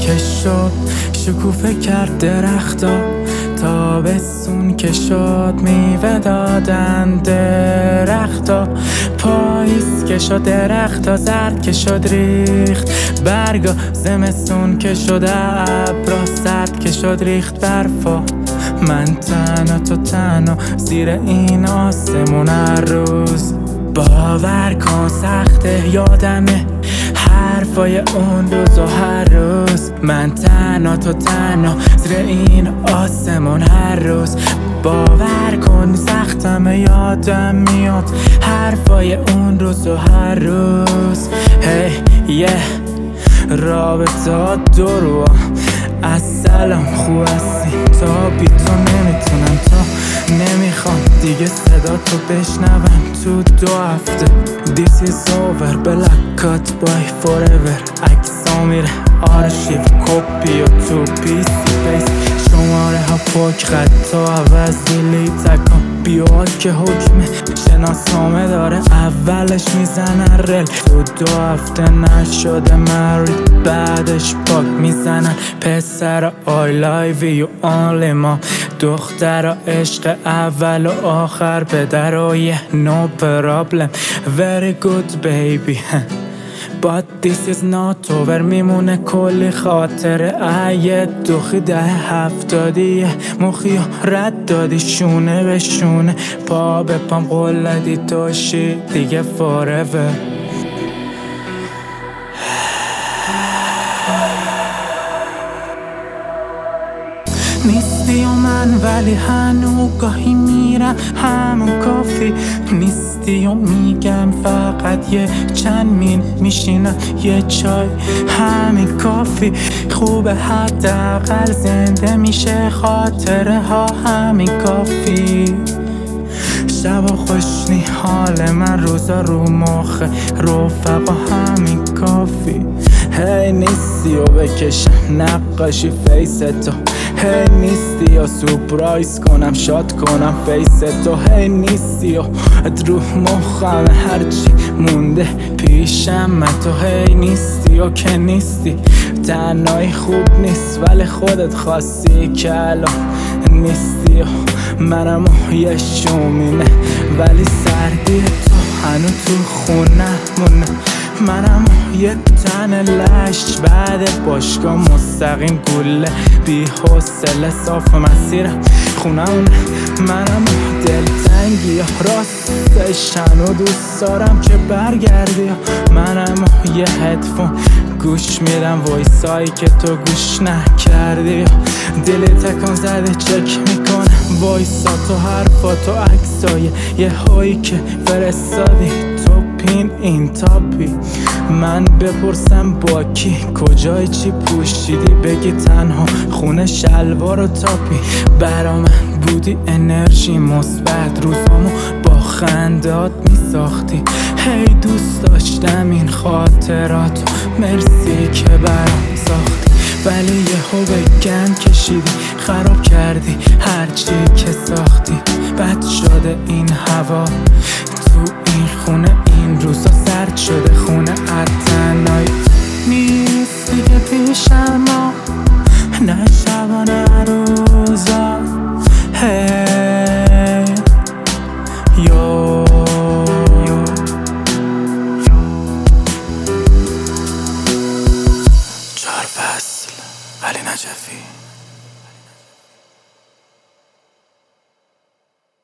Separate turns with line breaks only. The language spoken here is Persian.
که شد شکوفه کرد درختا، تابستون که شد میوه دادن درختا، پاییز که شد درختا زرد که شد ریخت برگا، زمستون که شد ابرا سرد که شد ریخت برفا. من تنها تو تنها زیر این آسمون هر روز، باور کن سخته یادمه حرفای اون روز و هر روز. من تنها تو تنها زیر این آسمون هر روز، باور کن سختمه یادم میاد حرفای اون روز و هر روز. هی رابطه دروا از سلام خوب هستی تا بی تو نمیتونم، تا نمیخوام دیگه صدا تو بشنوم تو 2 هفته. This is over black cut by forever، عکسا میره آرشیو کپی و تو پیسی پیس، شماره ها پاک خطا عوض دیلیت اکن، بیا که حکمه شناسنامه داره اولش میزنن رل، تو 2 هفته نشده مرید بعدش پاک میزنن پسر I love you only ما، دختر عشق اول و آخر پدرای no problem very good baby but this is not over. میمونه کلی خاطره ایه دوخی 10-70 مخی رد دادی شونه به شونه، پا به پام قلدی توشی دیگه forever. نیستی و من ولی هنو گاهی میرم همون کافی، نیستی و میگم فقط یه چند مین میشینم یه چای همین کافی، خوبه حداقل زنده میشه خاطره ها همین کافی. شبا خوشنی حال من روزا رو مخه رفقا همین کافی. هی نیستی و بکشم نقاشی فیستو، هی نیستی و سورپرایز کنم شاد کنم فیستو، هی نیستی و رو مخم هرچی مونده پیشم من تو، هی نیستی و که نیستی تنهایی خوب نیست ولی خودت خواستی که الان نیستی و منم یه شومینه ولی سردی تو هنو تو خونه مونه، منم یه تن لش بعد باشگاه مستقیم گله بی حوصله صاف مسیرم خونمونه، منم دلتنگی راستش هنو دوست دارم که برگردی، منم یه هدفون گوش میدم وایسایی که تو گوش نکردی، دل تکان زده چک میکنم وایسا تو حرفا تو عکسای یه هایی که فرستادی تو پین این تاپی، من بپرسم با کی کجای چی پوشیدی بگی تنها خونه شلوار و تاپی، برا من بودی انرژی مثبت روزامو با خندات میساختی، هی دوست داشتم این خاطراتو مرسی که برام ساختی، ولی یهو به گند کشیدی خراب کردی هرچی که ساختی، بد شده این هوا تو این خونه این روزا سرد شده خونه اتنایی، نیستی که پیشم ما نه شبانه روزا هی یو 4 فصل علی نجفی.